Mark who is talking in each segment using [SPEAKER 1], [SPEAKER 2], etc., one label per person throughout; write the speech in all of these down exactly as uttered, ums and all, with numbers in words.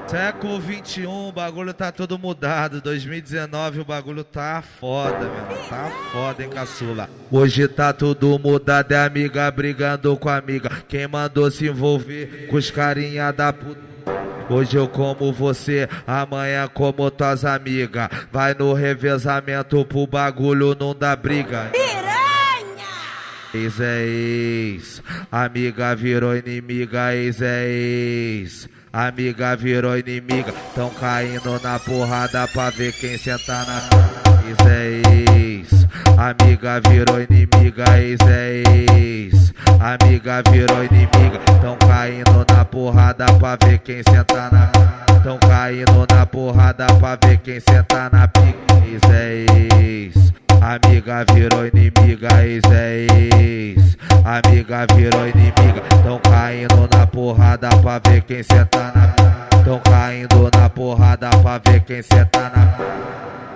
[SPEAKER 1] Século vinte e um, o bagulho tá todo mudado. dois mil e dezenove, o bagulho tá foda, meu. Tá foda, hein, caçula. Hoje tá tudo mudado, é amiga brigando com amiga. Quem mandou se envolver com os carinha da puta? Hoje eu como você, amanhã como tuas amigas. Vai no revezamento pro bagulho não dá briga. Ex é ex, amiga virou inimiga, ex é ex. Amiga virou inimiga, tão caindo na porrada pra ver quem senta na... Ex é ex, amiga virou inimiga, ex é ex. Amiga virou inimiga, tão caindo na porrada pra ver quem senta na... Tão caindo na porrada pra ver quem senta na pica. Ex é ex, amiga virou inimiga, ex é ex. Amiga virou inimiga, tão caindo na porrada pra ver quem senta na... Tão caindo na porrada pra ver quem senta na...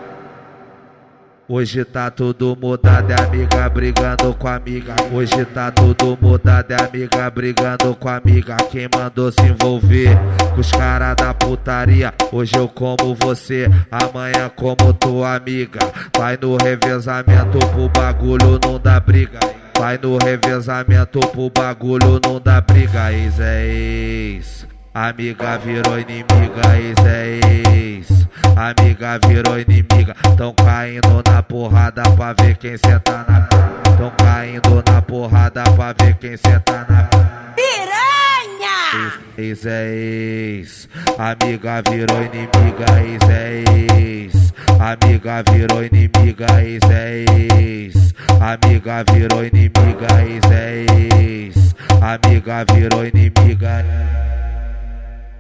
[SPEAKER 1] Hoje tá tudo mudado, é amiga brigando com amiga. Hoje tá tudo mudado, é amiga brigando com amiga. Quem mandou se envolver com os caras da putaria? Hoje eu como você, amanhã como tua amiga. Vai no revezamento pro bagulho não dá briga. Vai no revezamento pro bagulho não dá briga. Ex é ex, amiga virou inimiga, ex é ex. Amiga virou inimiga, tão caindo na porrada pra ver quem senta na... Tão caindo na porrada pra ver quem senta na...
[SPEAKER 2] Piranha!
[SPEAKER 1] Ex, ex é ex, amiga virou inimiga, ex é ex. Amiga virou inimiga, ex é ex. Amiga virou inimiga, ex é ex. Amiga virou inimiga.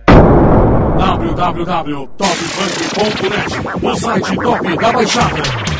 [SPEAKER 3] w w w ponto top funk ponto net, o site top da Baixada.